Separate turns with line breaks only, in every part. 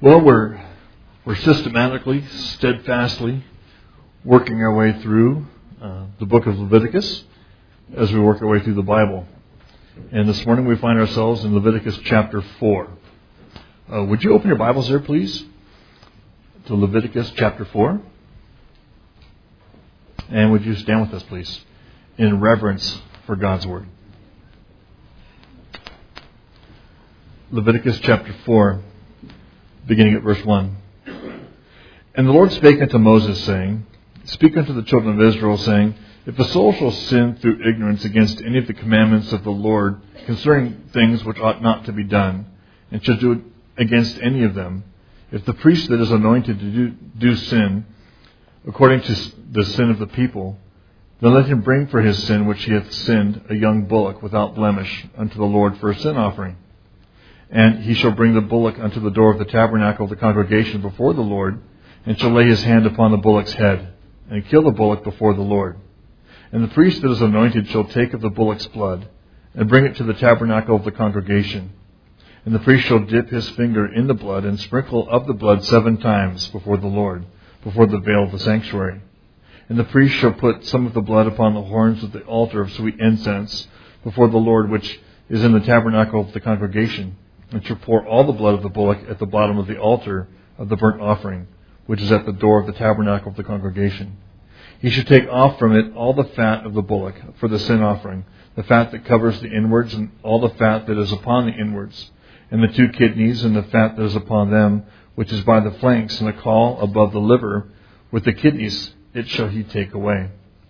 Well, we're systematically, steadfastly working our way through the book of Leviticus as we work our way through the Bible. And this morning we find ourselves in Leviticus chapter 4. Would you open your Bibles there, please, to Leviticus chapter 4? And would you stand with us, please, in reverence for God's Word. Leviticus chapter 4, beginning at verse 1. And the Lord spake unto Moses, saying, Speak unto the children of Israel, saying, If a soul shall sin through ignorance against any of the commandments of the Lord concerning things which ought not to be done, and shall do it against any of them, if the priest that is anointed to do sin, according to the sin of the people, then let him bring for his sin which he hath sinned a young bullock without blemish unto the Lord for a sin offering. And he shall bring the bullock unto the door of the tabernacle of the congregation before the Lord, and shall lay his hand upon the bullock's head, and kill the bullock before the Lord. And the priest that is anointed shall take of the bullock's blood, and bring it to the tabernacle of the congregation. And the priest shall dip his finger in the blood, and sprinkle of the blood 7 times before the Lord, before the veil of the sanctuary. And the priest shall put some of the blood upon the horns of the altar of sweet incense before the Lord, which is in the tabernacle of the congregation, and shall pour all the blood of the bullock at the bottom of the altar of the burnt offering, which is at the door of the tabernacle of the congregation. He should take off from it all the fat of the bullock for the sin offering, the fat that covers the inwards, and all the fat that is upon the inwards, and the 2 kidneys, and the fat that is upon them, which is by the flanks, and the caul above the liver, with the kidneys, it shall he take away.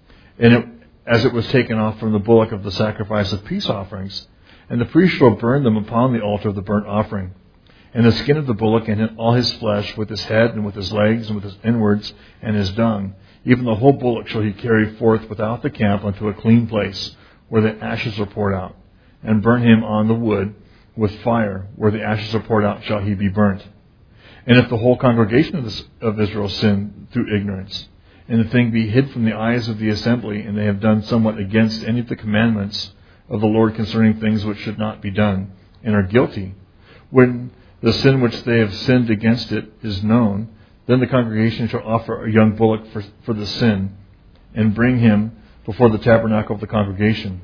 And as it was taken off from the bullock of the sacrifice of peace offerings, and the priest shall burn them upon the altar of the burnt offering. And the skin of the bullock and all his flesh, with his head and with his legs and with his inwards and his dung, even the whole bullock shall he carry forth without the camp unto a clean place, where the ashes are poured out, and burn him on the wood with fire, where the ashes are poured out shall he be burnt. And if the whole congregation of Israel sin through ignorance, and the thing be hid from the eyes of the assembly, and they have done somewhat against any of the commandments of the Lord concerning things which should not be done, and are guilty, when the sin which they have sinned against it is known, then the congregation shall offer a young bullock for the sin, and bring him before the tabernacle of the congregation.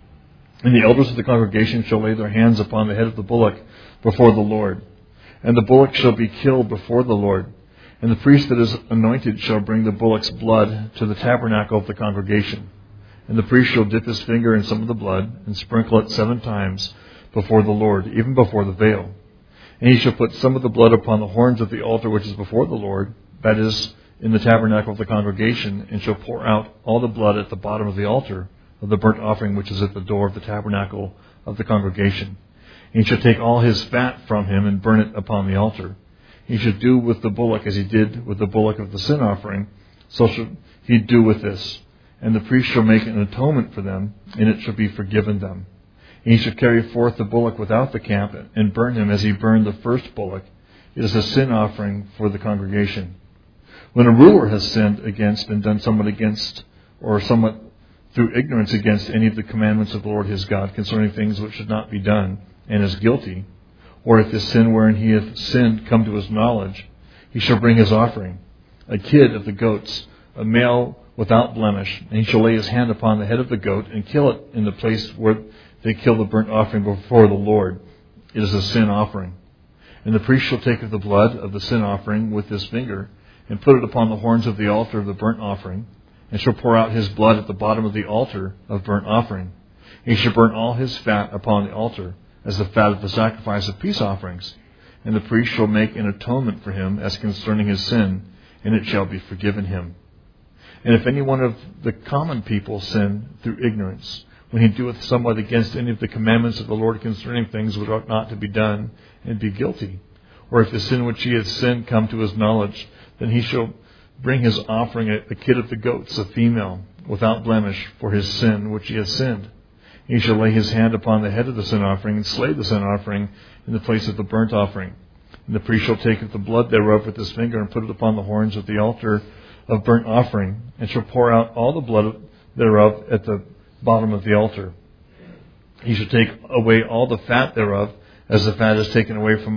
And the elders of the congregation shall lay their hands upon the head of the bullock before the Lord. And the bullock shall be killed before the Lord. And the priest that is anointed shall bring the bullock's blood to the tabernacle of the congregation. And the priest shall dip his finger in some of the blood, and sprinkle it 7 times before the Lord, even before the veil. And he shall put some of the blood upon the horns of the altar which is before the Lord, that is, in the tabernacle of the congregation, and shall pour out all the blood at the bottom of the altar of the burnt offering which is at the door of the tabernacle of the congregation. And he shall take all his fat from him, and burn it upon the altar. He shall do with the bullock as he did with the bullock of the sin offering, so shall he do with this. And the priest shall make an atonement for them, and it shall be forgiven them. And he shall carry forth the bullock without the camp, and burn him as he burned the first bullock. It is a sin offering for the congregation. When a ruler has sinned against and done somewhat against, or somewhat through ignorance against any of the commandments of the Lord his God concerning things which should not be done, and is guilty, or if his sin wherein he hath sinned come to his knowledge, he shall bring his offering, a kid of the goats, a male without blemish, and he shall lay his hand upon the head of the goat, and kill it in the place where they kill the burnt offering before the Lord. It is a sin offering. And the priest shall take of the blood of the sin offering with his finger, and put it upon the horns of the altar of the burnt offering, and shall pour out his blood at the bottom of the altar of burnt offering. And he shall burn all his fat upon the altar, as the fat of the sacrifice of peace offerings. And the priest shall make an atonement for him as concerning his sin, and it shall be forgiven him. And if any one of the common people sin through ignorance, when he doeth somewhat against any of the commandments of the Lord concerning things which ought not to be done, and be guilty, or if the sin which he hath sinned come to his knowledge, then he shall bring his offering a kid of the goats, a female, without blemish, for his sin which he hath sinned. He shall lay his hand upon the head of the sin offering, and slay the sin offering in the place of the burnt offering. And the priest shall take of the blood thereof with his finger, and put it upon the horns of the altar of burnt offering, and shall pour out all the blood thereof at the bottom of the altar. He shall take away all the fat thereof, as the fat is taken away from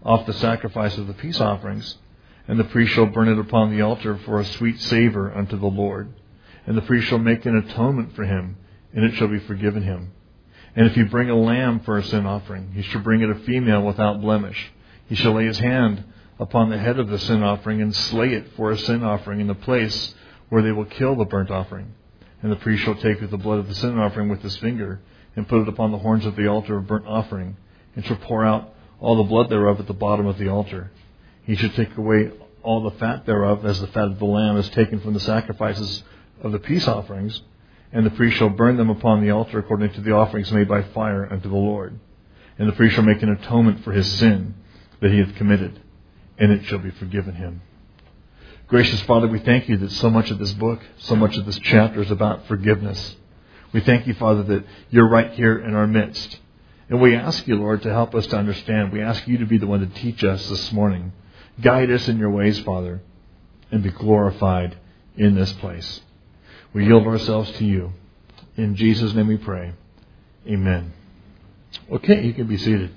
off the sacrifice of the peace offerings, and the priest shall burn it upon the altar for a sweet savor unto the Lord. And the priest shall make an atonement for him, and it shall be forgiven him. And if he bring a lamb for a sin offering, he shall bring it a female without blemish. He shall lay his hand upon the head of the sin offering and slay it for a sin offering in the place where they will kill the burnt offering. And the priest shall take of the blood of the sin offering with his finger and put it upon the horns of the altar of burnt offering, and shall pour out all the blood thereof at the bottom of the altar. He should take away all the fat thereof, as the fat of the lamb is taken from the sacrifices of the peace offerings, and the priest shall burn them upon the altar according to the offerings made by fire unto the Lord. And the priest shall make an atonement for his sin that he hath committed, and it shall be forgiven him. Gracious Father, we thank you that so much of this book, so much of this chapter is about forgiveness. We thank you, Father, that you're right here in our midst. And we ask you, Lord, to help us to understand. We ask you to be the one to teach us this morning. Guide us in your ways, Father, and be glorified in this place. We yield ourselves to you. In Jesus' name we pray. Amen. Okay, you can be seated.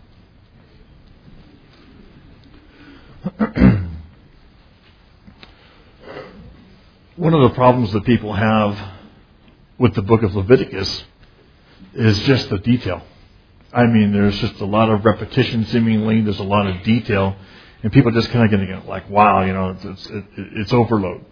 One of the problems that people have with the book of Leviticus is just the detail. I mean, there's just a lot of repetition seemingly. There's a lot of detail. And people just kind of get like, wow, it's overload.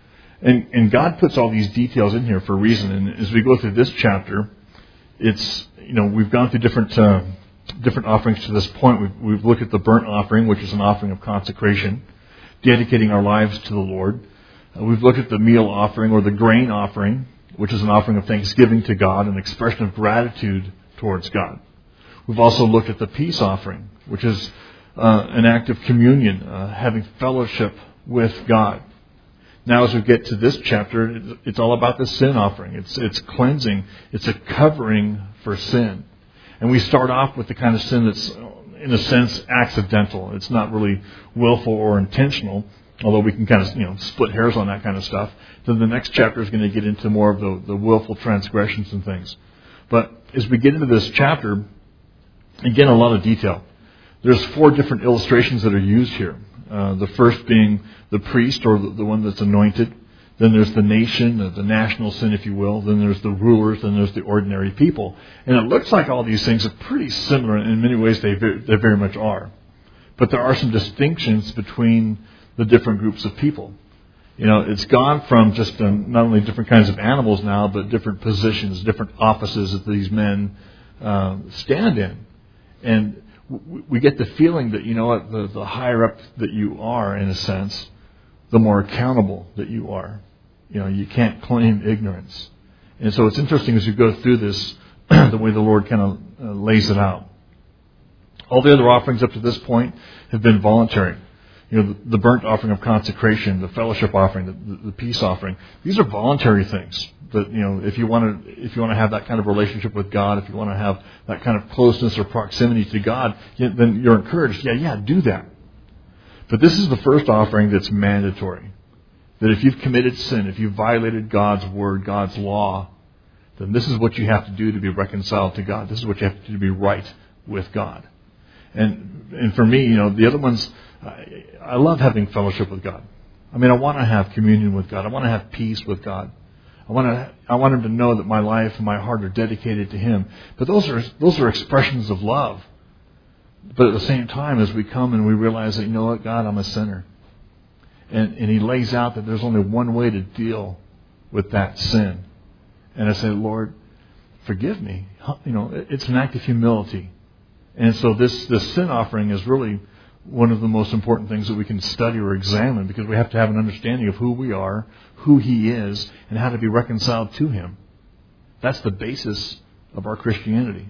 And God puts all these details in here for a reason. And as we go through this chapter, it's, we've gone through different offerings to this point. We've looked at the burnt offering, which is an offering of consecration, dedicating our lives to the Lord. We've looked at the meal offering, or the grain offering, which is an offering of thanksgiving to God, an expression of gratitude towards God. We've also looked at the peace offering, which is an act of communion, having fellowship with God. Now, as we get to this chapter, it's all about the sin offering. It's cleansing. It's a covering for sin. And we start off with the kind of sin that's, in a sense, accidental. It's not really willful or intentional, although we can kind of, split hairs on that kind of stuff. Then the next chapter is going to get into more of the willful transgressions and things. But as we get into this chapter, again, a lot of detail. There's 4 different illustrations that are used here. The first being the priest, or the one that's anointed. Then there's the nation, the national sin, if you will. Then there's the rulers. Then there's the ordinary people. And it looks like all these things are pretty similar. In many ways, they very much are. But there are some distinctions between the different groups of people. It's gone from just not only different kinds of animals now, but different positions, different offices that these men stand in. And we get the feeling that, the higher up that you are, in a sense, the more accountable that you are. You can't claim ignorance. And so it's interesting as you go through this, the way the Lord kind of lays it out. All the other offerings up to this point have been voluntary. The burnt offering of consecration, the fellowship offering, the peace offering. These are voluntary things. That, if you want to have that kind of relationship with God, if you want to have that kind of closeness or proximity to God, then you're encouraged. Yeah, do that. But this is the first offering that's mandatory. That if you've committed sin, if you've violated God's word, God's law, then this is what you have to do to be reconciled to God. This is what you have to do to be right with God. And for me, the other ones, I love having fellowship with God. I mean, I want to have communion with God. I want to have peace with God. I want Him to know that my life and my heart are dedicated to Him. But those are expressions of love. But at the same time, as we come and we realize that, God, I'm a sinner. And He lays out that there's only one way to deal with that sin. And I say, Lord, forgive me. It's an act of humility. And so this sin offering is really one of the most important things that we can study or examine, because we have to have an understanding of who we are, who He is, and how to be reconciled to Him. That's the basis of our Christianity.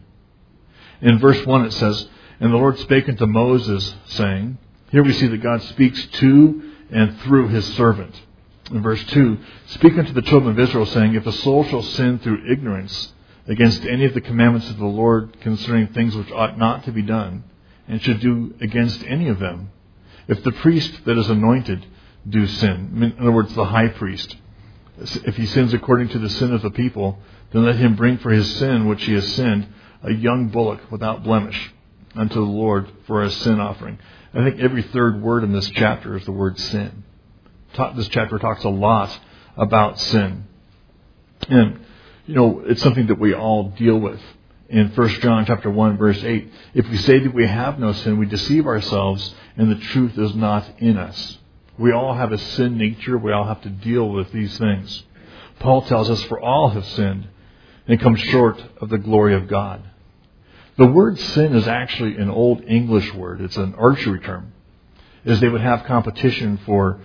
In verse 1 it says, "And the Lord spake unto Moses, saying," here we see that God speaks to and through His servant. In verse 2, "Speak unto the children of Israel, saying, If a soul shall sin through ignorance against any of the commandments of the Lord concerning things which ought not to be done, and should do against any of them, if the priest that is anointed do sin," in other words, the high priest, "if he sins according to the sin of the people, then let him bring for his sin which he has sinned a young bullock without blemish, unto the Lord for a sin offering. I think every third word in this chapter is the word sin. This chapter talks a lot about sin. And, it's something that we all deal with. In 1 John chapter 1, verse 8, if we say that we have no sin, we deceive ourselves, and the truth is not in us. We all have a sin nature. We all have to deal with these things. Paul tells us, for all have sinned and come short of the glory of God. The word sin is actually an old English word. It's an archery term. As they would have competition for,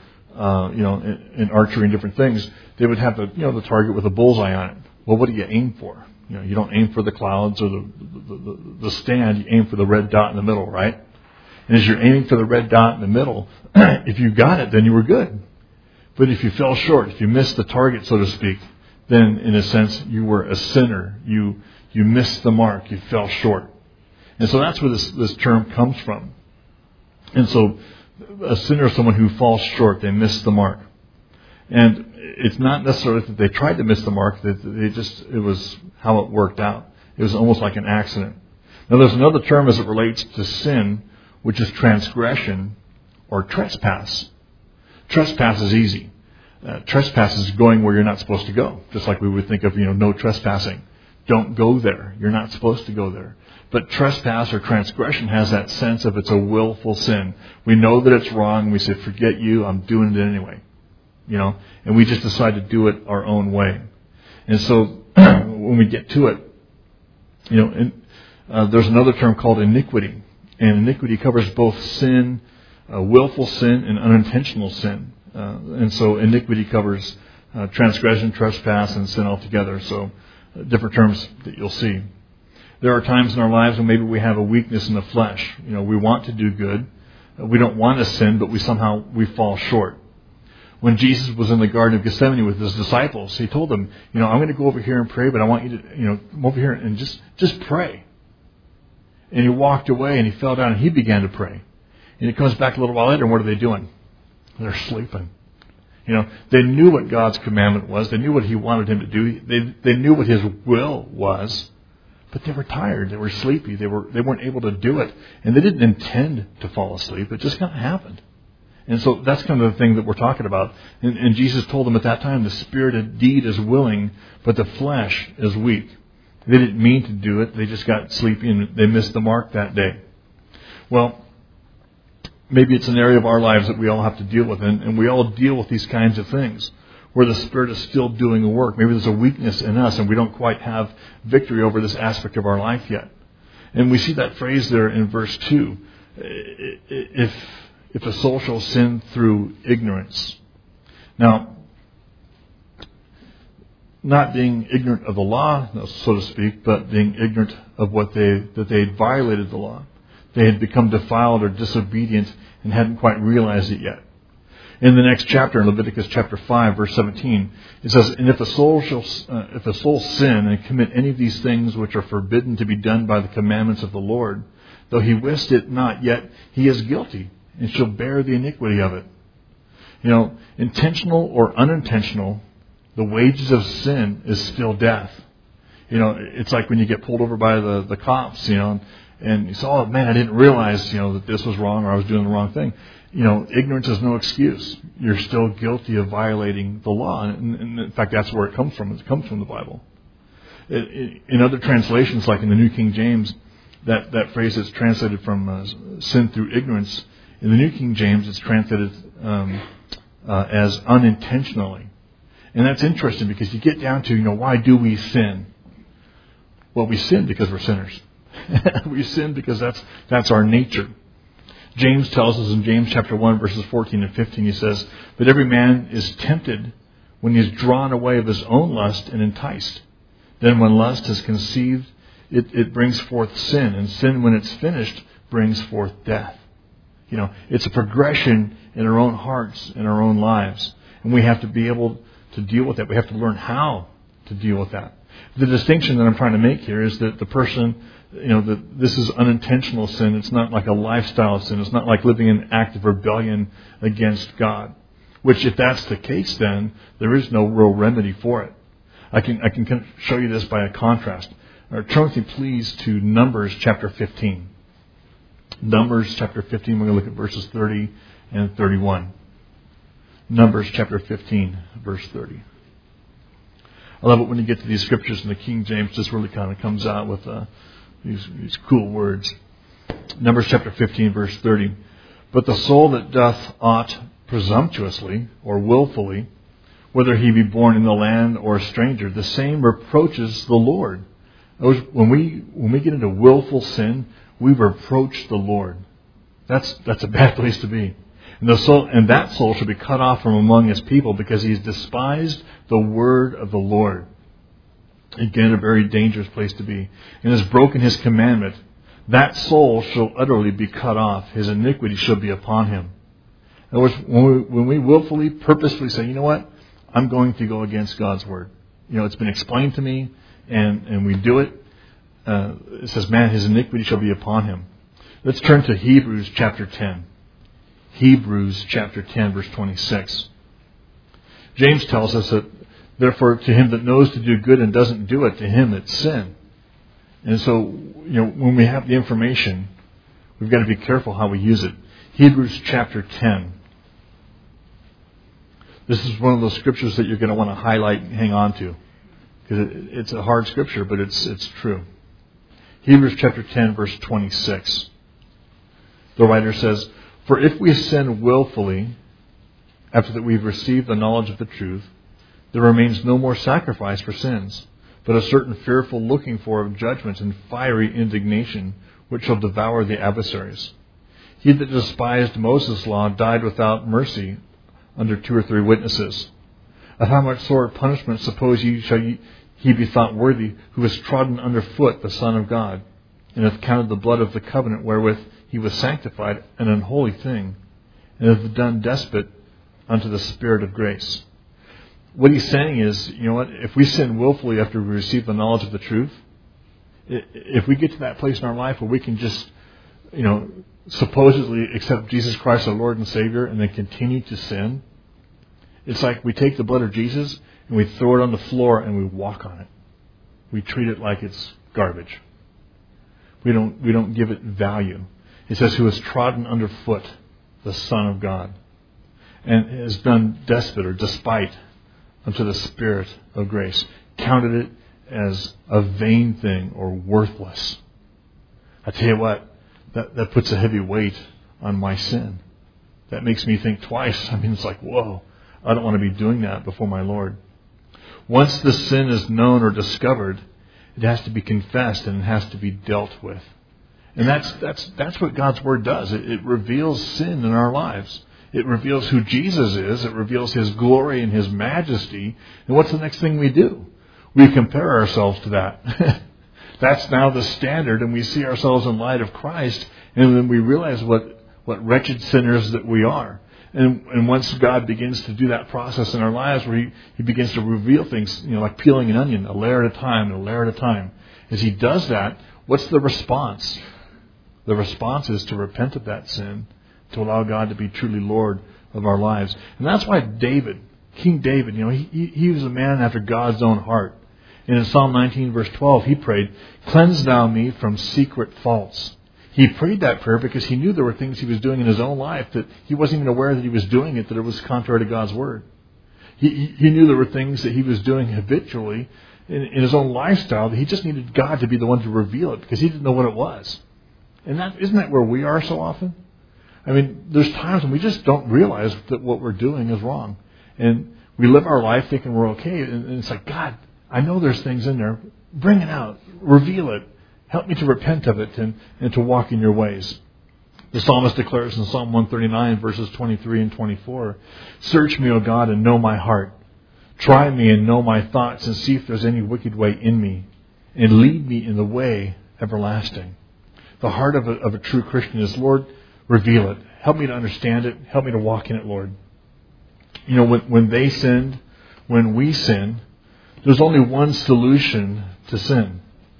in archery and different things, they would have the target with a bullseye on it. Well, what do you aim for? You don't aim for the clouds or the stand. You aim for the red dot in the middle, right? And as you're aiming for the red dot in the middle, if you got it, then you were good. But if you fell short, if you missed the target, so to speak, then in a sense you were a sinner. You missed the mark. You fell short. And so that's where this term comes from. And so a sinner is someone who falls short. They miss the mark. And it's not necessarily that they tried to miss the mark. That it was how it worked out. It was almost like an accident. Now there's another term as it relates to sin, which is transgression or trespass. Trespass is easy. Trespass is going where you're not supposed to go. Just like we would think of, no trespassing. Don't go there. You're not supposed to go there. But trespass or transgression has that sense of it's a willful sin. We know that it's wrong. We say, forget you, I'm doing it anyway. And we just decide to do it our own way. And so when we get to it, there's another term called iniquity. And iniquity covers both sin, willful sin, and unintentional sin. And so iniquity covers transgression, trespass, and sin altogether. So different terms that you'll see. There are times in our lives when maybe we have a weakness in the flesh. We want to do good. We don't want to sin, but we fall short. When Jesus was in the Garden of Gethsemane with his disciples, he told them, I'm going to go over here and pray, but I want you to, come over here and just pray. And he walked away and he fell down and he began to pray. And he comes back a little while later, and what are they doing? They're sleeping. They knew what God's commandment was. They knew what he wanted him to do. They knew what his will was. But they were tired. They were sleepy. They weren't able to do it. And they didn't intend to fall asleep. It just kind of happened. And so that's kind of the thing that we're talking about. And Jesus told them at that time, the spirit indeed is willing, but the flesh is weak. They didn't mean to do it. They just got sleepy and they missed the mark that day. Well, maybe it's an area of our lives that we all have to deal with. And we all deal with these kinds of things where the Spirit is still doing the work. Maybe there's a weakness in us and we don't quite have victory over this aspect of our life yet. And we see that phrase there in verse 2. If a soul shall sin through ignorance. Now, not being ignorant of the law, so to speak, but being ignorant of that they had violated the law. They had become defiled or disobedient and hadn't quite realized it yet. In the next chapter, in Leviticus chapter 5, verse 17, it says, and if a soul sin and commit any of these things which are forbidden to be done by the commandments of the Lord, though he wist it not, yet he is guilty, and shall bear the iniquity of it. Intentional or unintentional, the wages of sin is still death. It's like when you get pulled over by the cops, and you say, oh man, I didn't realize, that this was wrong or I was doing the wrong thing. Ignorance is no excuse. You're still guilty of violating the law. And in fact, that's where it comes from. It comes from the Bible. In other translations, like in the New King James, that phrase is translated from sin through ignorance. In the New King James, it's translated as unintentionally. And that's interesting because you get down to, why do we sin? Well, we sin because we're sinners. We sin because that's our nature. James tells us in James chapter 1, verses 14 and 15, he says, that every man is tempted when he is drawn away of his own lust and enticed. Then when lust is conceived, it brings forth sin. And sin, when it's finished, brings forth death. It's a progression in our own hearts, in our own lives. And we have to be able to deal with that. We have to learn how to deal with that. The distinction that I'm trying to make here is that the person, that this is unintentional sin. It's not like a lifestyle sin. It's not like living in active rebellion against God. Which, if that's the case, then there is no real remedy for it. I can show you this by a contrast. Turn with me, please, to Numbers chapter 15. Numbers chapter 15, we're going to look at verses 30 and 31. Numbers chapter 15, verse 30. I love it when you get to these scriptures in the King James, just really kind of comes out with these cool words. Numbers chapter 15, verse 30. But the soul that doth aught presumptuously or willfully, whether he be born in the land or a stranger, the same reproaches the Lord. When we get into willful sin, we reproach the Lord. That's a bad place to be. And that soul shall be cut off from among his people, because he's despised the word of the Lord. Again, a very dangerous place to be. And has broken his commandment. That soul shall utterly be cut off. His iniquity shall be upon him. In other words, when we willfully, purposefully say, you know what, I'm going to go against God's word. It's been explained to me, and we do it. It says, man, his iniquity shall be upon him. Let's turn to Hebrews chapter 10. Hebrews chapter 10, verse 26. James tells us that, therefore, to him that knows to do good and doesn't do it, to him it's sin. And so, when we have the information, we've got to be careful how we use it. Hebrews chapter 10. This is one of those scriptures that you're going to want to highlight and hang on to, because it's a hard scripture, but it's true. Hebrews chapter 10, verse 26. The writer says, for if we sin willfully, after that we've received the knowledge of the truth, there remains no more sacrifice for sins, but a certain fearful looking for of judgment and fiery indignation, which shall devour the adversaries. He that despised Moses' law died without mercy under 2 or 3 witnesses. Of how much sore punishment suppose ye shall he be thought worthy, who has trodden under foot the Son of God, and hath counted the blood of the covenant wherewith he was sanctified an unholy thing, and hath done despot unto the Spirit of grace. What he's saying is, if we sin willfully after we receive the knowledge of the truth, if we get to that place in our life where we can just, supposedly accept Jesus Christ our Lord and Savior and then continue to sin, it's like we take the blood of Jesus and we throw it on the floor and we walk on it. We treat it like it's garbage. We don't give it value. It says, who has trodden underfoot the Son of God, and has done despot or despite unto the Spirit of grace, counted it as a vain thing or worthless. I tell you what, that puts a heavy weight on my sin. That makes me think twice. It's like, whoa, I don't want to be doing that before my Lord. Once the sin is known or discovered, it has to be confessed and it has to be dealt with. And that's what God's Word does. It reveals sin in our lives. It reveals who Jesus is. It reveals His glory and His majesty. And what's the next thing we do? We compare ourselves to that. That's now the standard, and we see ourselves in light of Christ, and then we realize what wretched sinners that we are. And once God begins to do that process in our lives where He begins to reveal things, like peeling an onion, a layer at a time, and a layer at a time. As He does that, what's the response? The response is to repent of that sin, to allow God to be truly Lord of our lives. And that's why King David, he was a man after God's own heart. And in Psalm 19, verse 12, he prayed, cleanse thou me from secret faults. He prayed that prayer because he knew there were things he was doing in his own life that he wasn't even aware that he was doing it, that it was contrary to God's Word. He knew there were things that he was doing habitually in his own lifestyle that he just needed God to be the one to reveal it because he didn't know what it was. And isn't that where we are so often? There's times when we just don't realize that what we're doing is wrong. And we live our life thinking we're okay. And it's like, God, I know there's things in there. Bring it out. Reveal it. Help me to repent of it and to walk in your ways. The psalmist declares in Psalm 139, verses 23 and 24, search me, O God, and know my heart. Try me and know my thoughts, and see if there's any wicked way in me, and lead me in the way everlasting. The heart of a true Christian is, Lord, reveal it. Help me to understand it. Help me to walk in it, Lord. When they sinned, when we sin, there's only one solution to sin.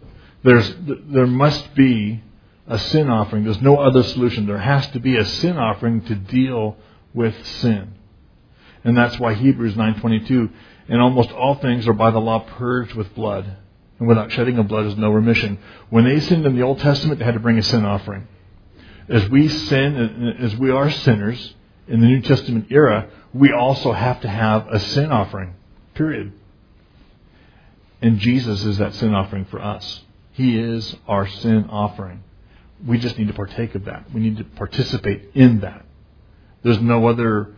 There must be a sin offering. There's no other solution. There has to be a sin offering to deal with sin. And that's why Hebrews 9:22, and almost all things are by the law purged with blood. And without shedding of blood is no remission. When they sinned in the Old Testament, they had to bring a sin offering. As we sin, and as we are sinners in the New Testament era, we also have to have a sin offering, period. And Jesus is that sin offering for us. He is our sin offering. We just need to partake of that. We need to participate in that. There's no other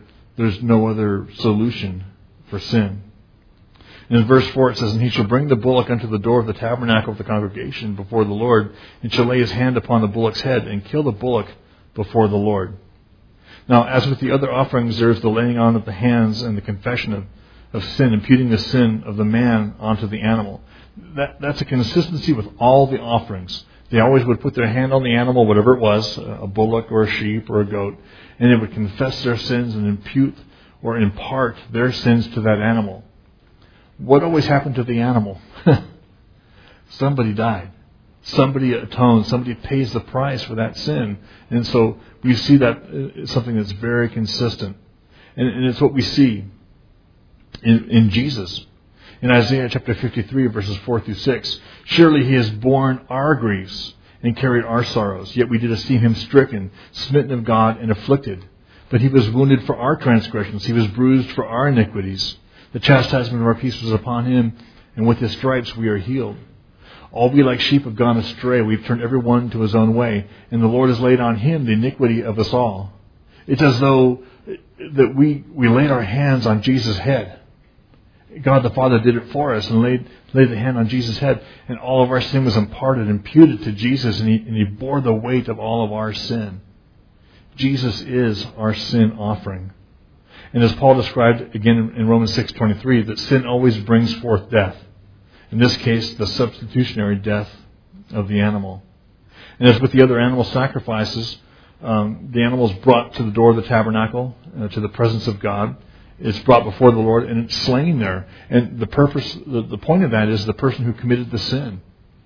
solution for sin. And in verse 4 it says, "And he shall bring the bullock unto the door of the tabernacle of the congregation before the Lord, and shall lay his hand upon the bullock's head, and kill the bullock before the Lord." Now, as with the other offerings, there is the laying on of the hands and the confession of sin, imputing the sin of the man onto the animal. That's a consistency with all the offerings. They always would put their hand on the animal, whatever it was, a bullock or a sheep or a goat, and they would confess their sins and impute or impart their sins to that animal. What always happened to the animal? Somebody died. Somebody atones. Somebody pays the price for that sin. And so we see that it's something that's very consistent. And it's what we see in Jesus. In Isaiah chapter 53, verses 4 through 6, "Surely he has borne our griefs and carried our sorrows. Yet we did esteem him stricken, smitten of God, and afflicted. But he was wounded for our transgressions. He was bruised for our iniquities. The chastisement of our peace was upon him, and with his stripes we are healed. All we like sheep have gone astray. We've turned every one to his own way, and the Lord has laid on him the iniquity of us all." It's as though that we laid our hands on Jesus' head. God the Father did it for us and laid the hand on Jesus' head, and all of our sin was imputed to Jesus, and he bore the weight of all of our sin. Jesus is our sin offering. And as Paul described again in Romans 6:23, that sin always brings forth death. In this case, the substitutionary death of the animal. And as with the other animal sacrifices, the animal is brought to the door of the tabernacle, to the presence of God. It's brought before the Lord, and it's slain there. And the purpose, the point of that is the person who committed the sin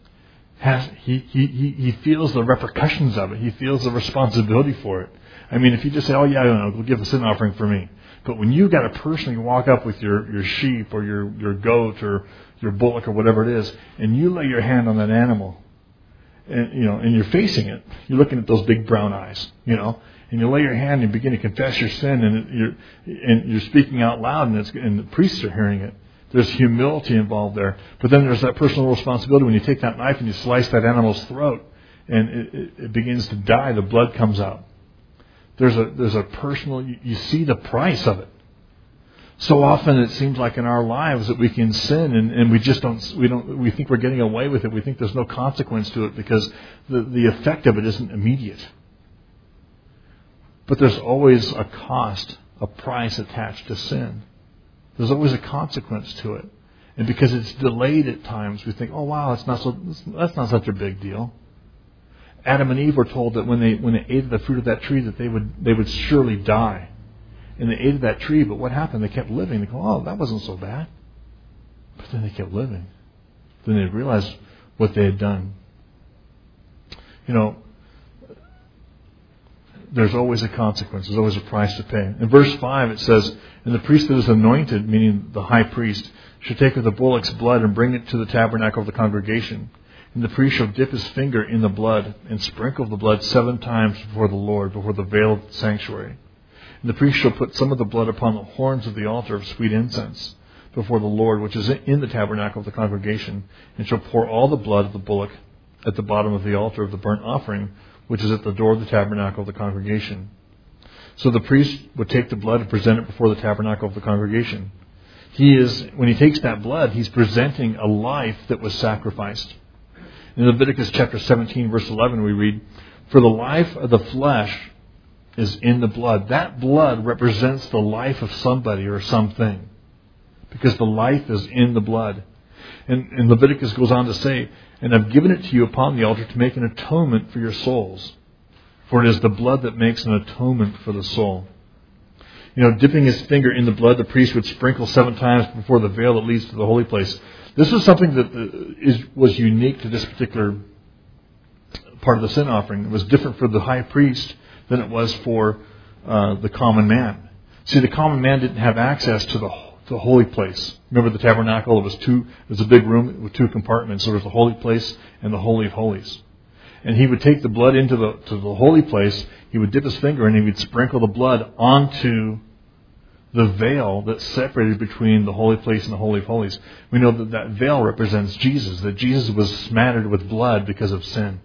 he feels the repercussions of it. He feels the responsibility for it. I mean, if you just say, "Oh yeah, we'll give a sin offering for me," but when you got to personally walk up with your sheep or your goat or your bullock or whatever it is, and you lay your hand on that animal, and you're facing it, you're looking at those big brown eyes, and you lay your hand and you begin to confess your sin, and you're speaking out loud, and the priests are hearing it. There's humility involved there. But then there's that personal responsibility when you take that knife and you slice that animal's throat, and it begins to die. The blood comes out. There's a personal. You see the price of it. So often it seems like in our lives that we can sin, and we just don't. We think we're getting away with it. We think there's no consequence to it because the effect of it isn't immediate. But there's always a cost, a price attached to sin. There's always a consequence to it. And because it's delayed at times, we think, "Oh wow, that's not such a big deal." Adam and Eve were told that when they ate of the fruit of that tree that they would surely die. And they ate of that tree, but what happened? They kept living. They go, "Oh, that wasn't so bad." But then they kept living. Then they realized what they had done. There's always a consequence. There's always a price to pay. In verse 5 it says, "And the priest that is anointed," meaning the high priest, "should take of the bullock's blood and bring it to the tabernacle of the congregation. And the priest shall dip his finger in the blood and sprinkle the blood 7 times before the Lord, before the veil of the sanctuary. And the priest shall put some of the blood upon the horns of the altar of sweet incense before the Lord, which is in the tabernacle of the congregation, and shall pour all the blood of the bullock at the bottom of the altar of the burnt offering, which is at the door of the tabernacle of the congregation." So the priest would take the blood and present it before the tabernacle of the congregation. When he takes that blood, he's presenting a life that was sacrificed. In Leviticus chapter 17, verse 11, we read, "For the life of the flesh is in the blood." That blood represents the life of somebody or something, because the life is in the blood. And Leviticus goes on to say, "And I've given it to you upon the altar to make an atonement for your souls. For it is the blood that makes an atonement for the soul." Dipping his finger in the blood, the priest would sprinkle 7 times before the veil that leads to the holy place. This was something that was unique to this particular part of the sin offering. It was different for the high priest than it was for the common man. See, the common man didn't have access to the holy place. Remember the tabernacle? It was a big room with 2 compartments. So there was the holy place and the Holy of Holies. And he would take the blood into the holy place. He would dip his finger and he would sprinkle the blood onto the veil that separated between the holy place and the Holy of Holies. We know that veil represents Jesus, that Jesus was smattered with blood because of sin.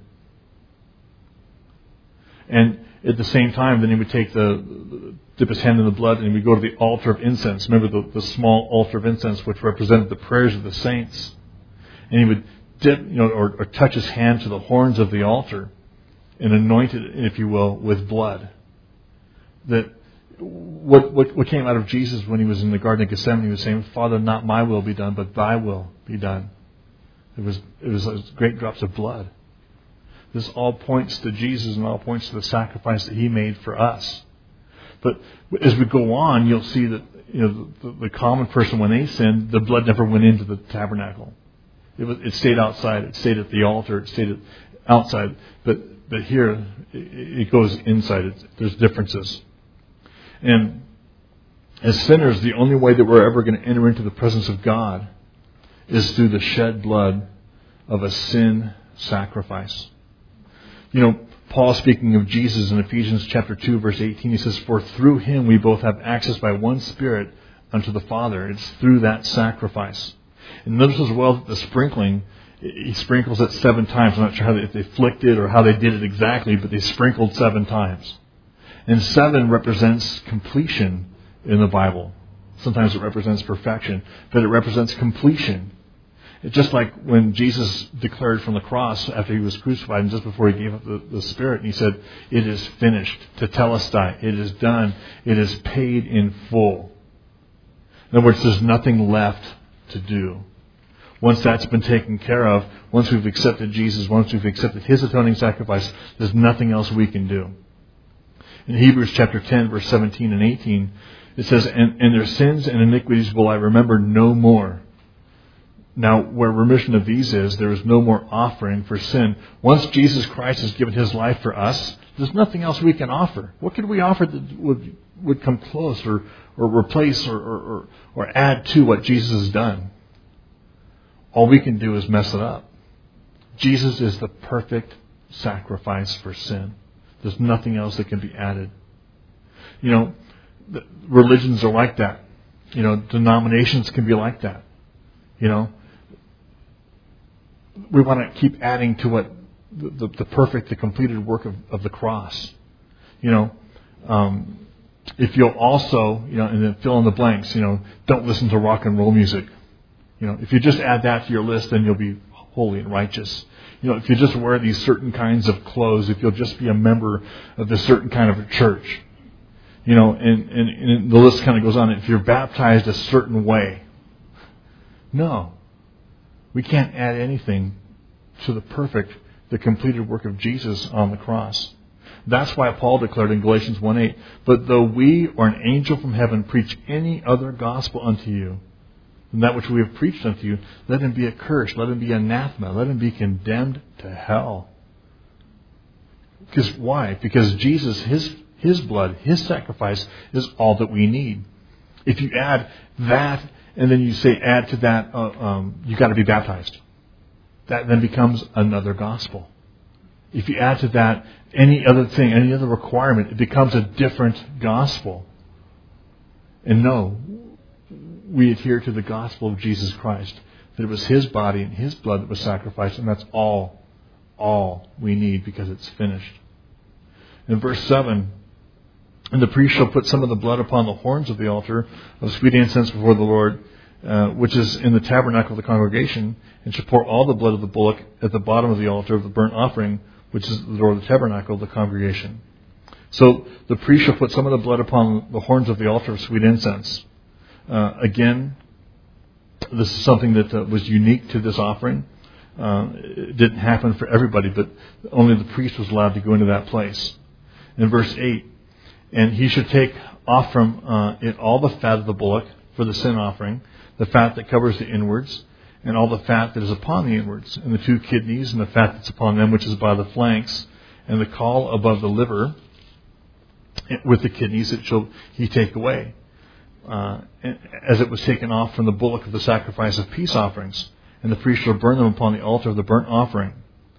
And at the same time, then he would take dip his hand in the blood and he would go to the altar of incense. Remember the small altar of incense which represented the prayers of the saints. And he would dip, or touch his hand to the horns of the altar and anoint it, if you will, with blood. That what came out of Jesus when he was in the Garden of Gethsemane, he was saying, Father, not my will be done, but thy will be done. It was great drops of blood. This all points to Jesus and all points to the sacrifice that he made for us. But as we go on, you'll see that the common person, when they sinned, the blood never went into the tabernacle. It stayed outside. It stayed at the altar. It stayed outside. But here, it goes inside. There's differences. And as sinners, the only way that we're ever going to enter into the presence of God is through the shed blood of a sin sacrifice. Paul, speaking of Jesus in Ephesians chapter 2, verse 18, he says, For through him we both have access by one Spirit unto the Father. It's through that sacrifice. And notice as well that the sprinkling, he sprinkles it 7 times. I'm not sure if they flicked it or how they did it exactly, but they sprinkled 7 times. And 7 represents completion in the Bible. Sometimes it represents perfection, but it represents completion. It's just like when Jesus declared from the cross after he was crucified and just before he gave up the Spirit, and he said, It is finished, tetelestai, it is done, it is paid in full. In other words, there's nothing left to do. Once that's been taken care of, once we've accepted Jesus, once we've accepted his atoning sacrifice, there's nothing else we can do. In Hebrews chapter 10, verse 17 and 18, it says, And their sins and iniquities will I remember no more. Now, where remission of these is, there is no more offering for sin. Once Jesus Christ has given his life for us, there's nothing else we can offer. What could we offer that would come close or replace or add to what Jesus has done? All we can do is mess it up. Jesus is the perfect sacrifice for sin. There's nothing else that can be added. Religions are like that. Denominations can be like that. We want to keep adding to what the perfect, the completed work of the cross. If you'll also, and then fill in the blanks, don't listen to rock and roll music. If you just add that to your list, then you'll be holy and righteous. If you just wear these certain kinds of clothes, if you'll just be a member of this certain kind of a church, and the list kind of goes on. If you're baptized a certain way, no, we can't add anything to the completed work of Jesus on the cross. That's why Paul declared in Galatians 1:8, But though we or an angel from heaven preach any other gospel unto you than that which we have preached unto you, let him be accursed, let him be anathema, let him be condemned to hell. Because why? Because Jesus, his blood, his sacrifice is all that we need. If you add that and then you say add to that, you got to be baptized. That then becomes another gospel. If you add to that any other thing, any other requirement, it becomes a different gospel. And no, we adhere to the gospel of Jesus Christ. That it was his body and his blood that was sacrificed, and that's all we need because it's finished. In verse 7, And the priest shall put some of the blood upon the horns of the altar of sweet incense before the Lord, which is in the tabernacle of the congregation, and shall pour all the blood of the bullock at the bottom of the altar of the burnt offering, which is the door of the tabernacle of the congregation. So the priest shall put some of the blood upon the horns of the altar of sweet incense. Again, this is something that was unique to this offering. It didn't happen for everybody, but only the priest was allowed to go into that place. In verse 8, And he should take off from it all the fat of the bullock for the sin offering, the fat that covers the inwards, and all the fat that is upon the inwards, and the 2 kidneys, and the fat that's upon them, which is by the flanks, and the caul above the liver, with the kidneys that shall he take away, as it was taken off from the bullock of the sacrifice of peace offerings. And the priest shall burn them upon the altar of the burnt offering.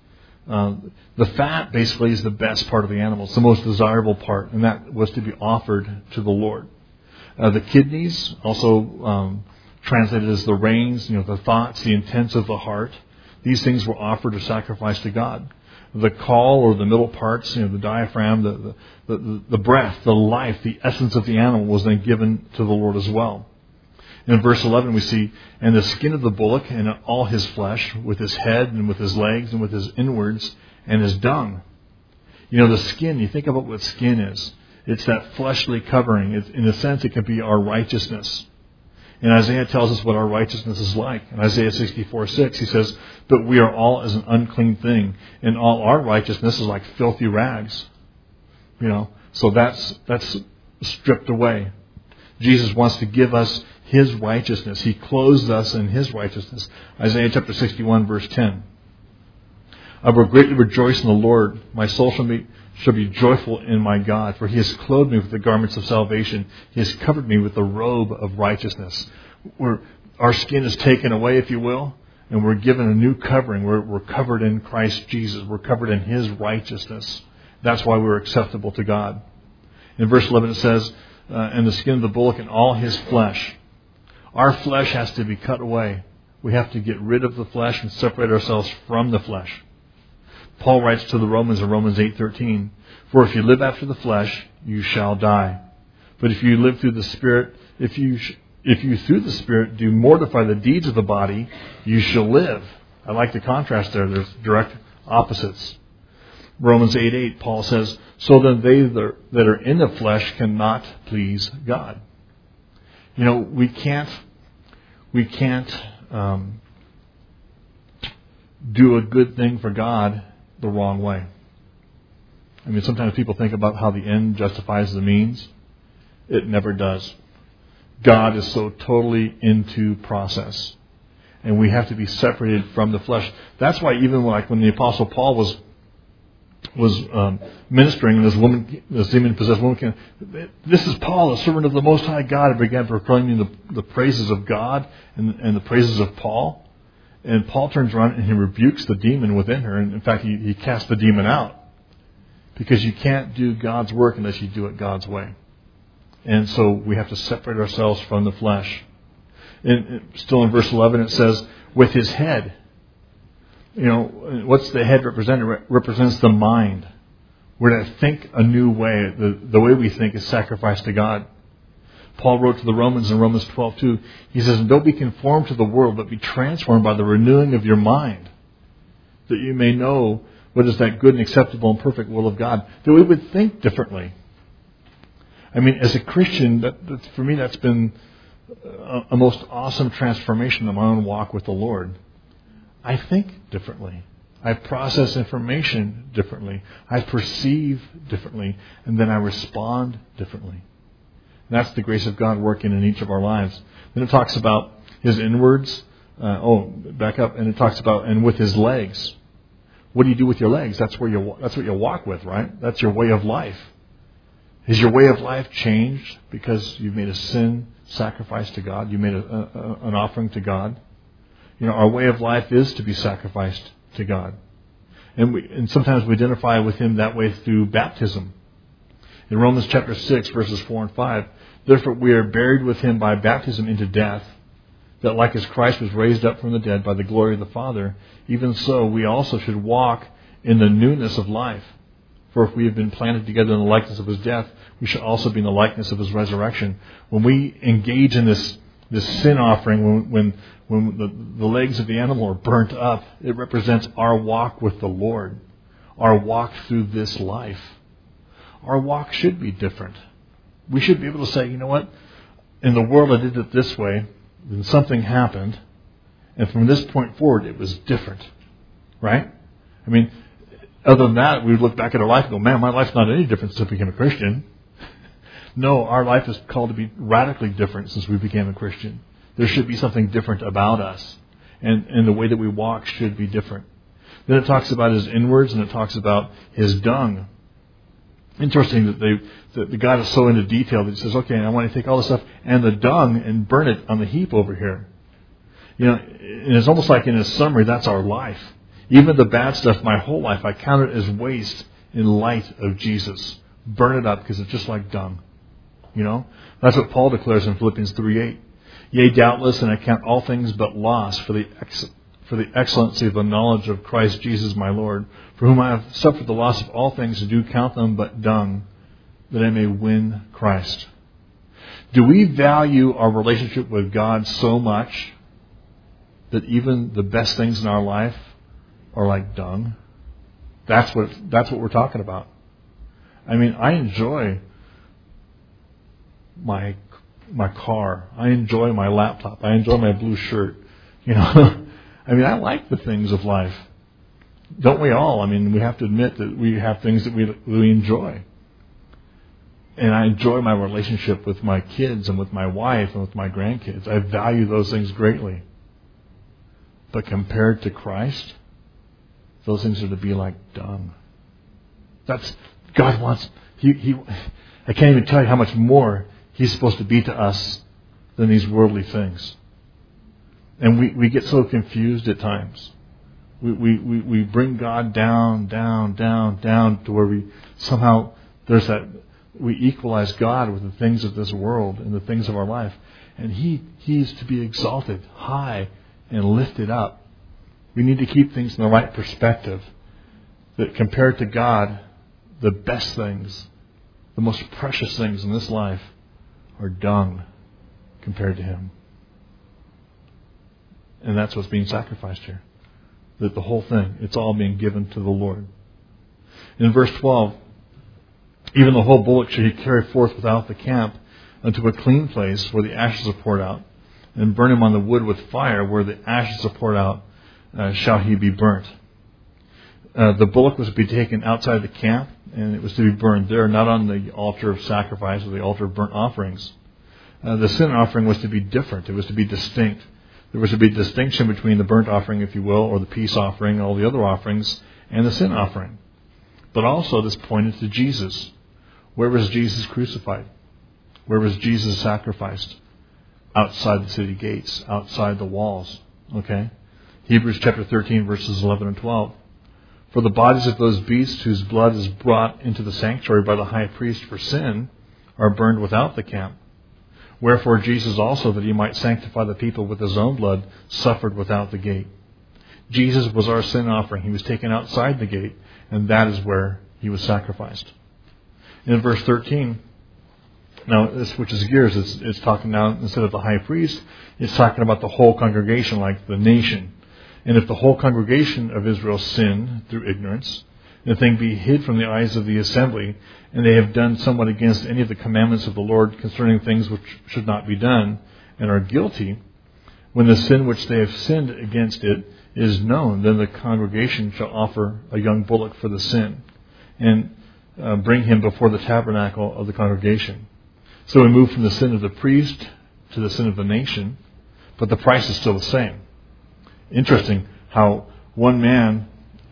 The fat basically is the best part of the animal. It's the most desirable part, and that was to be offered to the Lord. The kidneys, also translated as the reins, the thoughts, the intents of the heart. These things were offered or sacrificed to God. The caul, or the middle parts, the diaphragm, the breath, the life, the essence of the animal was then given to the Lord as well. In verse 11 we see, and the skin of the bullock and all his flesh, with his head and with his legs and with his inwards and his dung. The skin, you think about what skin is. It's that fleshly covering. In a sense, it can be our righteousness. And Isaiah tells us what our righteousness is like. In Isaiah 64:6, he says, but we are all as an unclean thing, and all our righteousness is like filthy rags. So that's stripped away. Jesus wants to give us his righteousness. He clothes us in his righteousness. Isaiah chapter 61, verse 10. I will greatly rejoice in the Lord. My soul shall be joyful in my God, for he has clothed me with the garments of salvation. He has covered me with the robe of righteousness. Our skin is taken away, if you will, and we're given a new covering. We're covered in Christ Jesus. We're covered in his righteousness. That's why we're acceptable to God. In verse 11 it says, and the skin of the bullock and all his flesh. Our flesh has to be cut away. We have to get rid of the flesh and separate ourselves from the flesh. Paul writes to the Romans in Romans 8:13, for if you live after the flesh, you shall die. But if you live through the Spirit, if you through the Spirit do mortify the deeds of the body, you shall live. I like the contrast there. There's direct opposites. Romans 8:8, Paul says, so then they that are in the flesh cannot please God. We can't do a good thing for God the wrong way. Sometimes people think about how the end justifies the means. It never does. God is so totally into process. And we have to be separated from the flesh. That's why even when the Apostle Paul was ministering, and this demon-possessed woman came, this is Paul, a servant of the Most High God, and began proclaiming the praises of God and the praises of Paul. And Paul turns around and he rebukes the demon within her. And in fact, he casts the demon out. Because you can't do God's work unless you do it God's way. And so we have to separate ourselves from the flesh. And still in verse 11 it says, with his head. What's the head represent? It represents the mind. We're to think a new way. The way we think is sacrifice to God. Paul wrote to the Romans in Romans 12:2. He says, don't be conformed to the world, but be transformed by the renewing of your mind, that you may know what is that good and acceptable and perfect will of God. That we would think differently. As a Christian, for me that's been a most awesome transformation of my own walk with the Lord. I think differently. I process information differently. I perceive differently. And then I respond differently. And that's the grace of God working in each of our lives. Then it talks about his inwards. Back up. And it talks about, and with his legs. What do you do with your legs? That's what you walk with, right? That's your way of life. Is your way of life changed because you've made a sin sacrifice to God? You made an offering to God? Our way of life is to be sacrificed to God. And sometimes we identify with him that way through baptism. In Romans chapter 6, verses 4 and 5, therefore we are buried with him by baptism into death, that like as Christ was raised up from the dead by the glory of the Father, even so we also should walk in the newness of life. For if we have been planted together in the likeness of his death, we shall also be in the likeness of his resurrection. When we engage in this sin offering, when the legs of the animal are burnt up, it represents our walk with the Lord, our walk through this life. Our walk should be different. We should be able to say, you know what? In the world I did it this way, then something happened, and from this point forward it was different. Right? Other than that, we would look back at our life and go, man, my life's not any different since I became a Christian. No, our life is called to be radically different since we became a Christian. There should be something different about us, and the way that we walk should be different. Then it talks about his inwards, and it talks about his dung. Interesting that the God is so into detail that he says, okay, I want to take all this stuff and the dung and burn it on the heap over here. And it's almost like in a summary, that's our life. Even the bad stuff my whole life, I count it as waste in light of Jesus. Burn it up because it's just like dung. You know? That's what Paul declares in Philippians 3:8. Yea, doubtless, and I count all things but loss for the excellency of the knowledge of Christ Jesus my Lord, for whom I have suffered the loss of all things, and do count them but dung, that I may win Christ. Do we value our relationship with God so much that even the best things in our life are like dung? That's what we're talking about. I mean, I enjoy my car. I enjoy my laptop. I enjoy my blue shirt. You know, I mean, I like the things of life. Don't we all? I mean, we have to admit that we have things that we enjoy. And I enjoy my relationship with my kids and with my wife and with my grandkids. I value those things greatly. But compared to Christ, those things are to be like dung. That's God wants. I can't even tell you how much more He's supposed to be to us than these worldly things. And we get so confused at times. We bring God down to where we somehow we equalize God with the things of this world and the things of our life. And He's to be exalted high and lifted up. We need to keep things in the right perspective. That compared to God, the best things, the most precious things in this life are dung compared to Him. And that's what's being sacrificed here. That the whole thing, it's all being given to the Lord. In verse 12, even the whole bullock should he carry forth without the camp unto a clean place where the ashes are poured out, and burn him on the wood with fire where the ashes are poured out, shall he be burnt. The bullock was to be taken outside the camp, and it was to be burned there, not on the altar of sacrifice or the altar of burnt offerings. The sin offering was to be different. It was to be distinct. There was to be a distinction between the burnt offering, if you will, or the peace offering, all the other offerings, and the sin offering. But also this pointed to Jesus. Where was Jesus crucified? Where was Jesus sacrificed? Outside the city gates, outside the walls. Okay? Hebrews chapter 13, verses 11 and 12. For the bodies of those beasts whose blood is brought into the sanctuary by the high priest for sin are burned without the camp. Wherefore Jesus also, that he might sanctify the people with his own blood, suffered without the gate. Jesus was our sin offering. He was taken outside the gate, and that is where he was sacrificed. In verse 13, now this switches gears. It's talking now, instead of the high priest, it's talking about the whole congregation, like the nation. And if the whole congregation of Israel sin through ignorance, and the thing be hid from the eyes of the assembly, and they have done somewhat against any of the commandments of the Lord concerning things which should not be done, and are guilty, when the sin which they have sinned against it is known, then the congregation shall offer a young bullock for the sin, and bring him before the tabernacle of the congregation. So we move from the sin of the priest to the sin of the nation, but the price is still the same. Interesting how one man,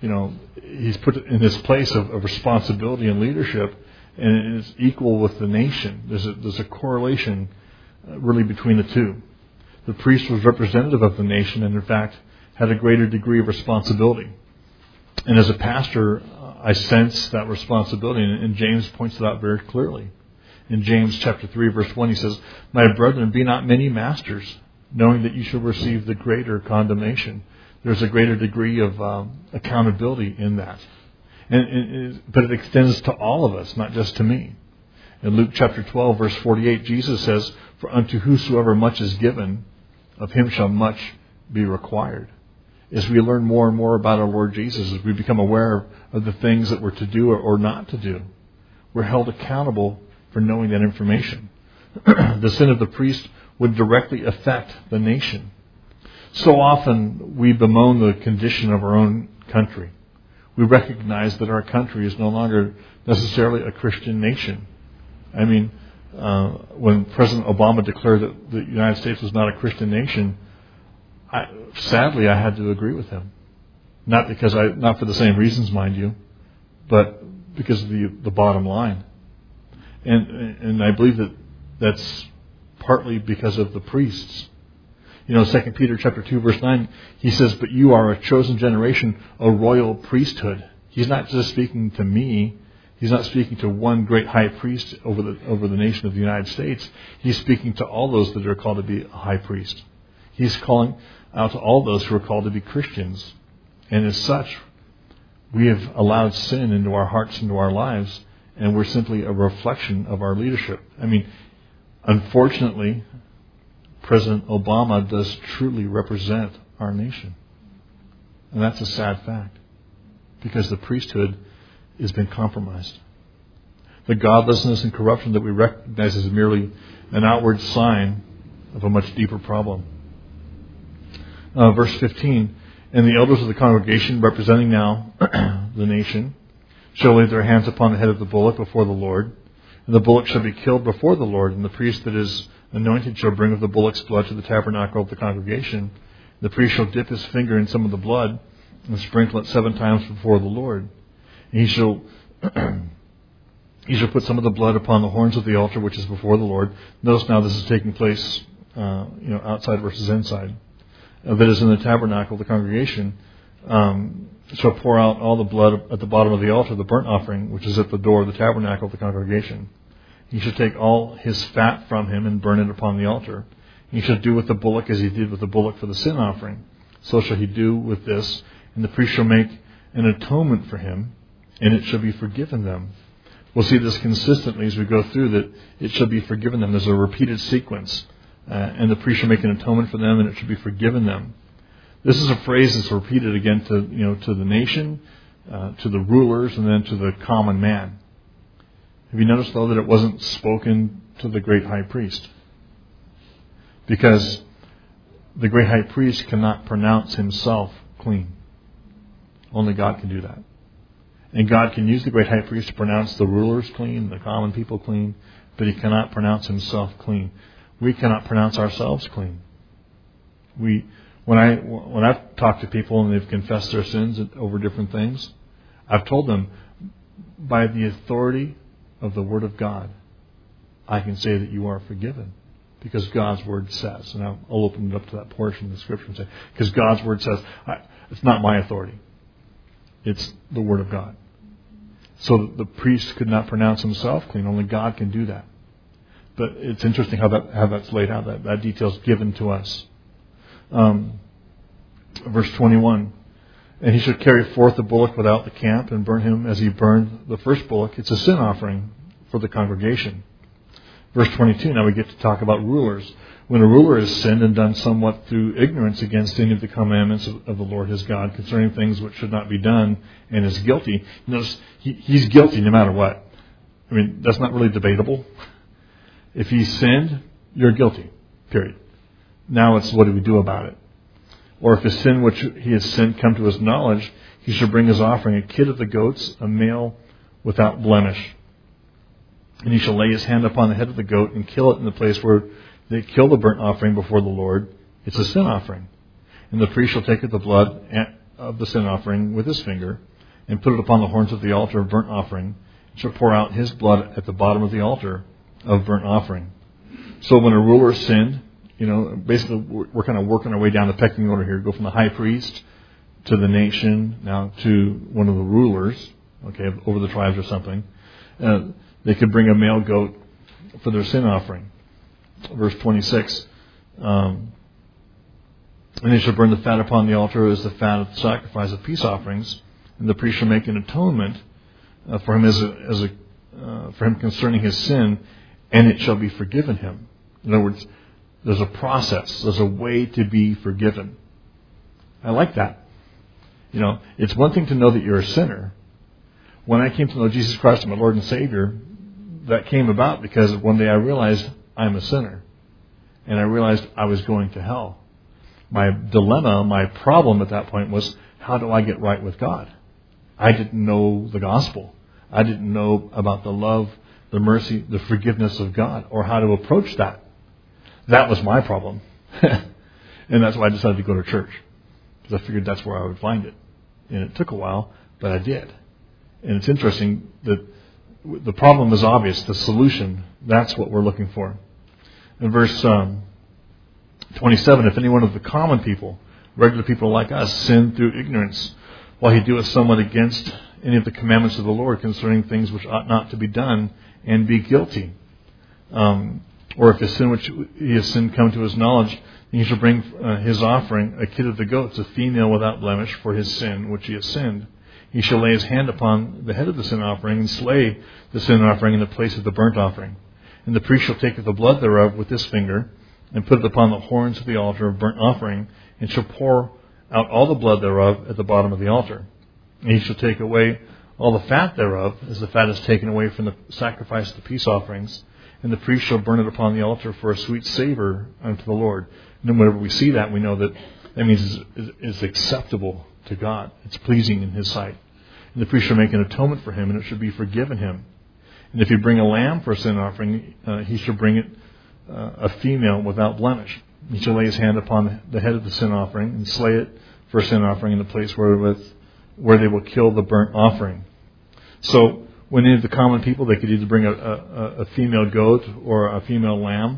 he's put in this place of responsibility and leadership, and it's equal with the nation. There's a correlation really between the two. The priest was representative of the nation and in fact had a greater degree of responsibility. And as a pastor, I sense that responsibility, and James points it out very clearly. In James chapter 3, verse 1, he says, My brethren, be not many masters, knowing that you shall receive the greater condemnation. There's a greater degree of accountability in that. But it extends to all of us, not just to me. In Luke chapter 12, verse 48, Jesus says, For unto whosoever much is given, of him shall much be required. As we learn more and more about our Lord Jesus, as we become aware of the things that we're to do or not to do, we're held accountable for knowing that information. The sin of the priest would directly affect the nation. So often we bemoan the condition of our own country. We recognize that our country is no longer necessarily a Christian nation. I mean, when President Obama declared that the United States was not a Christian nation, sadly I had to agree with him. Not for the same reasons, mind you, but because of the bottom line. And I believe that's partly because of the priests. 2 Peter chapter 2, verse 9, he says, "But you are a chosen generation, a royal priesthood." He's not just speaking to me. He's not speaking to one great high priest over the nation of the United States. He's speaking to all those that are called to be a high priest. He's calling out to all those who are called to be Christians. And as such, we have allowed sin into our hearts, into our lives, and we're simply a reflection of our leadership. I mean, unfortunately, President Obama does truly represent our nation. And that's a sad fact, because the priesthood has been compromised. The godlessness and corruption that we recognize as merely an outward sign of a much deeper problem. Verse 15, "And the elders of the congregation, representing now the nation, shall lay their hands upon the head of the bullock before the Lord. And the bullock shall be killed before the Lord, and the priest that is anointed shall bring of the bullock's blood to the tabernacle of the congregation. The priest shall dip his finger in some of the blood and sprinkle it 7 times before the Lord. And he shall put some of the blood upon the horns of the altar which is before the Lord." Notice now this is taking place outside versus inside. "That is in the tabernacle of the congregation, shall pour out all the blood at the bottom of the altar, the burnt offering, which is at the door of the tabernacle of the congregation. He shall take all his fat from him and burn it upon the altar. He shall do with the bullock as he did with the bullock for the sin offering. So shall he do with this, and the priest shall make an atonement for him, and it shall be forgiven them." We'll see this consistently as we go through, that it shall be forgiven them. There's a repeated sequence. And the priest shall make an atonement for them, and it shall be forgiven them. This is a phrase that's repeated again to the nation, to the rulers, and then to the common man. Have you noticed, though, that it wasn't spoken to the great high priest? Because the great high priest cannot pronounce himself clean. Only God can do that. And God can use the great high priest to pronounce the rulers clean, the common people clean, but he cannot pronounce himself clean. We cannot pronounce ourselves clean. When I've talked to people and they've confessed their sins over different things, I've told them, by the authority of the Word of God, I can say that you are forgiven, because God's Word says. And I'll open it up to that portion of the Scripture and say, because God's Word says, it's not my authority. It's the Word of God. So the priest could not pronounce himself clean. Only God can do that. But it's interesting how that's laid out. That detail's given to us. Verse 21. "And he shall carry forth the bullock without the camp and burn him as he burned the first bullock." It's a sin offering for the congregation. Verse 22. Now we get to talk about rulers. "When a ruler has sinned and done somewhat through ignorance against any of the commandments of the Lord his God concerning things which should not be done, and is guilty." Notice, he's guilty no matter what. I mean, that's not really debatable. If he sinned, you're guilty. Period. Now it's, what do we do about it? "Or if his sin which he has sinned come to his knowledge, he shall bring his offering, a kid of the goats, a male without blemish. And he shall lay his hand upon the head of the goat and kill it in the place where they kill the burnt offering before the Lord. It's a sin offering. And the priest shall take of the blood of the sin offering with his finger and put it upon the horns of the altar of burnt offering, and shall pour out his blood at the bottom of the altar of burnt offering." So when a ruler sinned, basically we're kind of working our way down the pecking order here. Go from the high priest to the nation, now to one of the rulers, over the tribes or something. They could bring a male goat for their sin offering. Verse 26. "And they shall burn the fat upon the altar as the fat of the sacrifice of peace offerings, and the priest shall make an atonement for him for him concerning his sin, and it shall be forgiven him." In other words, there's a process. There's a way to be forgiven. I like that. It's one thing to know that you're a sinner. When I came to know Jesus Christ as my Lord and Savior, that came about because one day I realized I'm a sinner. And I realized I was going to hell. My dilemma, my problem at that point was, how do I get right with God? I didn't know the gospel. I didn't know about the love, the mercy, the forgiveness of God, or how to approach that. That was my problem. And that's why I decided to go to church, because I figured that's where I would find it. And it took a while, but I did. And it's interesting that the problem is obvious. The solution, that's what we're looking for. In verse 27, if any one of the common people, regular people like us, sin through ignorance, while he doeth somewhat against any of the commandments of the Lord concerning things which ought not to be done, and be guilty. Or if the sin which he has sinned come to his knowledge, then he shall bring his offering, a kid of the goats, a female without blemish, for his sin which he has sinned. He shall lay his hand upon the head of the sin offering, and slay the sin offering in the place of the burnt offering. And the priest shall take of the blood thereof with his finger, and put it upon the horns of the altar of burnt offering, and shall pour out all the blood thereof at the bottom of the altar. And he shall take away all the fat thereof, as the fat is taken away from the sacrifice of the peace offerings, and the priest shall burn it upon the altar for a sweet savor unto the Lord. And then whenever we see that, we know that means it's acceptable to God. It's pleasing in his sight. And the priest shall make an atonement for him, and it shall be forgiven him. And if he bring a lamb for a sin offering, he shall bring it a female without blemish. He shall lay his hand upon the head of the sin offering, and slay it for a sin offering in the place where they will kill the burnt offering. So when any of the common people, they could either bring a female goat or a female lamb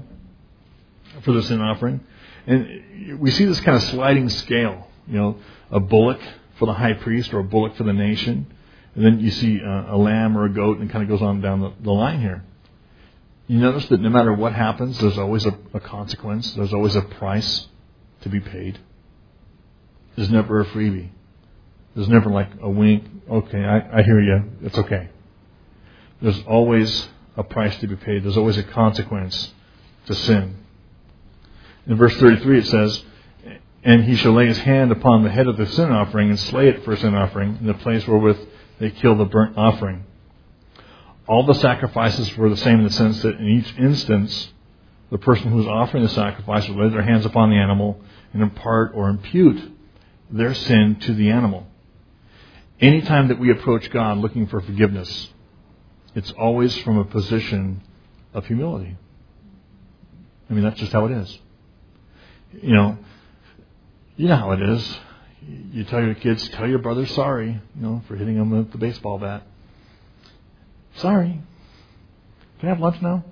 for the sin offering. And we see this kind of sliding scale, a bullock for the high priest or a bullock for the nation. And then you see a lamb or a goat, and it kind of goes on down the line here. You notice that no matter what happens, there's always a consequence. There's always a price to be paid. There's never a freebie. There's never like a wink. Okay, I hear you. It's okay. There's always a price to be paid. There's always a consequence to sin. In verse 33 it says, and he shall lay his hand upon the head of the sin offering and slay it for a sin offering in the place wherewith they kill the burnt offering. All the sacrifices were the same in the sense that in each instance, the person who was offering the sacrifice would lay their hands upon the animal and impart or impute their sin to the animal. Anytime that we approach God looking for forgiveness, it's always from a position of humility. I mean, that's just how it is. You know how it is. You tell your kids, tell your brother sorry, for hitting them with the baseball bat. Sorry. Can I have lunch now?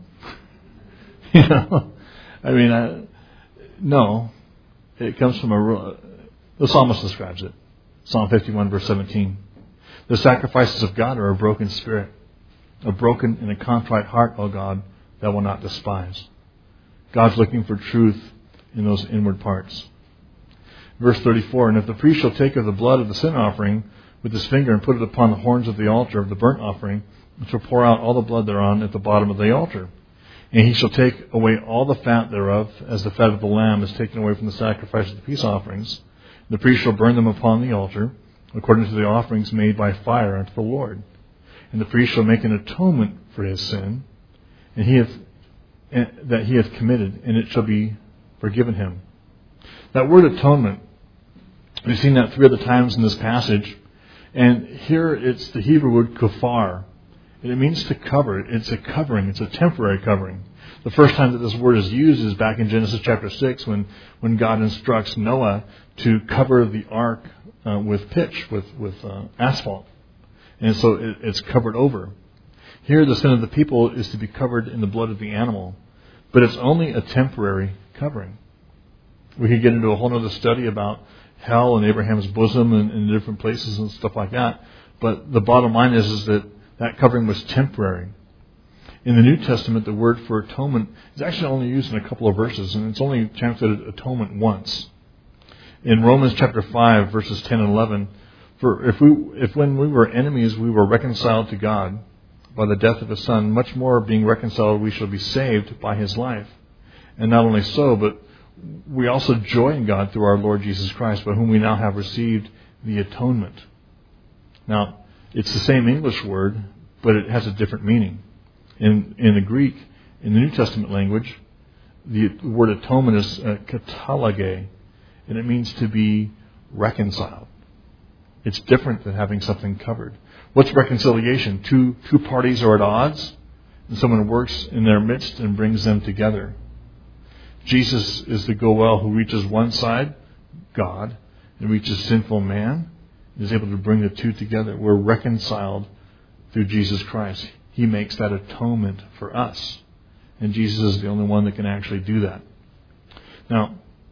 No. It comes from the psalmist describes it. Psalm 51, verse 17. The sacrifices of God are a broken spirit, a broken and a contrite heart, O God, that will not despise. God's looking for truth in those inward parts. Verse 34, and if the priest shall take of the blood of the sin offering with his finger and put it upon the horns of the altar of the burnt offering, and shall pour out all the blood thereon at the bottom of the altar. And he shall take away all the fat thereof, as the fat of the lamb is taken away from the sacrifice of the peace offerings. The priest shall burn them upon the altar, according to the offerings made by fire unto the Lord. And the priest shall make an atonement for his sin, that he hath committed, and it shall be forgiven him. That word atonement, we've seen that 3 other times in this passage, and here it's the Hebrew word kafar. And it means to cover. It's a covering. It's a temporary covering. The first time that this word is used is back in Genesis chapter 6 when God instructs Noah to cover the ark with pitch, with asphalt. And so it's covered over. Here the sin of the people is to be covered in the blood of the animal. But it's only a temporary covering. We could get into a whole other study about hell and Abraham's bosom and different places and stuff like that. But the bottom line is that covering was temporary. In the New Testament, the word for atonement is actually only used in a couple of verses, and it's only translated atonement once. In Romans chapter 5, verses 10 and 11, if when we were enemies we were reconciled to God by the death of His Son, much more being reconciled we shall be saved by His life. And not only so, but we also joy in God through our Lord Jesus Christ, by whom we now have received the atonement. Now, it's the same English word, but it has a different meaning. In the Greek, in the New Testament language, the word atonement is katalage, and it means to be reconciled. It's different than having something covered. What's reconciliation? Two parties are at odds, and someone works in their midst and brings them together. Jesus is the goel who reaches one side, God, and reaches sinful man, and is able to bring the two together. We're reconciled through Jesus Christ. He makes that atonement for us. And Jesus is the only one that can actually do that. Now,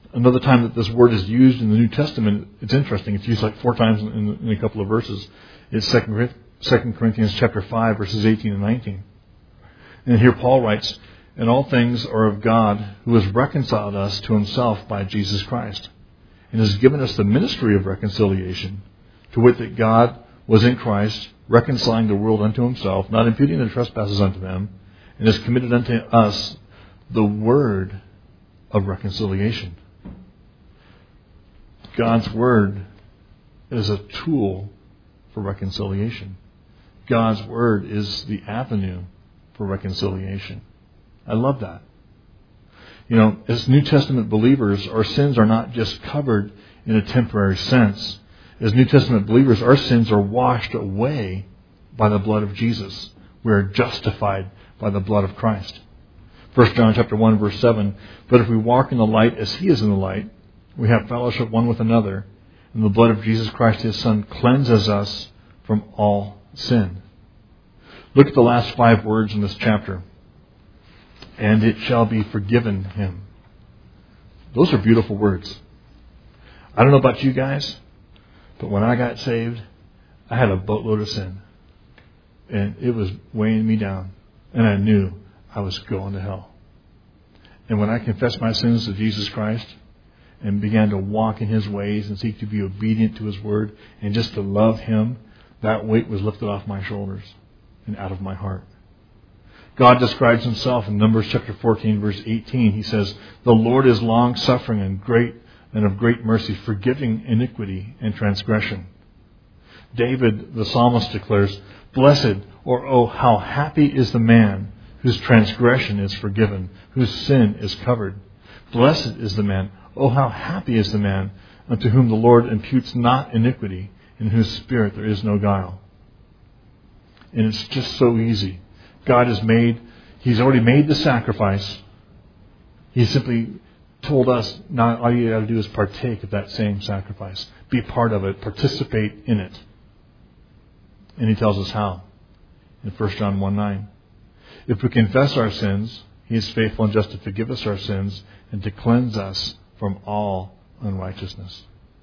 Another time that this word is used in the New Testament, it's interesting. It's used like 4 times in a couple of verses. It's 2 Corinthians chapter 5, verses 18 and 19. And here Paul writes, "And all things are of God, who has reconciled us to himself by Jesus Christ, and has given us the ministry of reconciliation, to wit that God was in Christ, reconciling the world unto himself, not imputing their trespasses unto them, and has committed unto us the word of reconciliation." God's word is a tool for reconciliation. God's word is the avenue for reconciliation. I love that. As New Testament believers, our sins are not just covered in a temporary sense. As New Testament believers, our sins are washed away by the blood of Jesus. We are justified by the blood of Christ. 1 John chapter 1, verse 7, "But if we walk in the light as he is in the light, we have fellowship one with another, and the blood of Jesus Christ, his Son, cleanses us from all sin." Look at the last 5 words in this chapter. "And it shall be forgiven him." Those are beautiful words. I don't know about you guys, but when I got saved, I had a boatload of sin. And it was weighing me down. And I knew I was going to hell. And when I confessed my sins to Jesus Christ and began to walk in his ways and seek to be obedient to his word and just to love him, that weight was lifted off my shoulders and out of my heart. God describes himself in Numbers chapter 14, verse 18. He says, "The Lord is long-suffering and of great mercy, forgiving iniquity and transgression." David, the psalmist, declares, "Blessed, or oh, how happy is the man whose transgression is forgiven, whose sin is covered. Blessed is the man, oh, how happy is the man unto whom the Lord imputes not iniquity, in whose spirit there is no guile." And it's just so easy. He's already made the sacrifice. He simply told us, now all you got to do is partake of that same sacrifice. Be part of it. Participate in it. And he tells us how. In 1 John 1:9. "If we confess our sins, he is faithful and just to forgive us our sins and to cleanse us from all unrighteousness."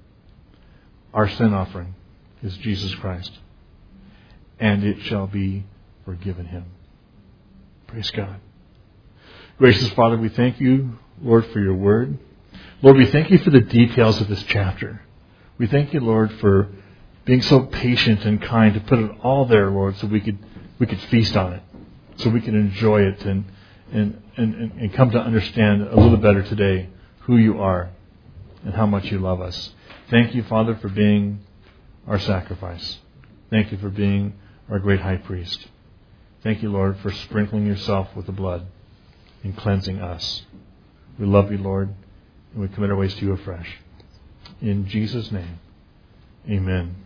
Our sin offering is Jesus Christ. "And it shall be forgiven him." Praise God. Gracious Father, we thank you, Lord, for your word. Lord, we thank you for the details of this chapter. We thank you, Lord, for being so patient and kind to put it all there, Lord, so we could feast on it, so we could enjoy it and come to understand a little better today who you are and how much you love us. Thank you, Father, for being our sacrifice. Thank you for being our great high priest. Thank you, Lord, for sprinkling yourself with the blood and cleansing us. We love you, Lord, and we commit our ways to you afresh. In Jesus' name, amen.